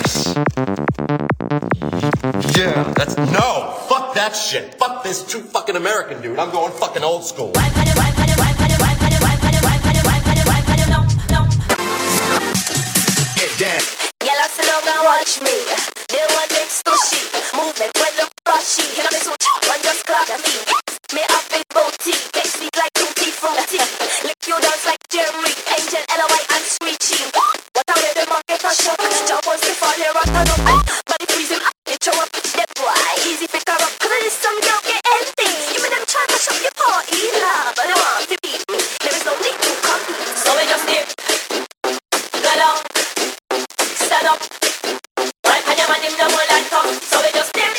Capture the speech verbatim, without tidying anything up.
Yeah, that's no. Fuck that shit. Fuck this too fucking American dude. I'm going fucking old school. Get down. Yellow slogan, watch me. They want next to she. Movement when the flashy. You know me so one just clap at me. Me up in booty. Takes me like tutti frutti. Lick you dance like Jerry. Angel, L O I and Screechy. What I wear the market for shock. Jump on the fall here, rock on up. Body freezing up. You show up. That boy. Easy pick her up. Cause this some girl get anything. You make them try to shop your party. Nah, but they want to beat me. There is no need to compete. So we just dip. Go down. Stand up. Right, and your man him no more like top. So we just dip.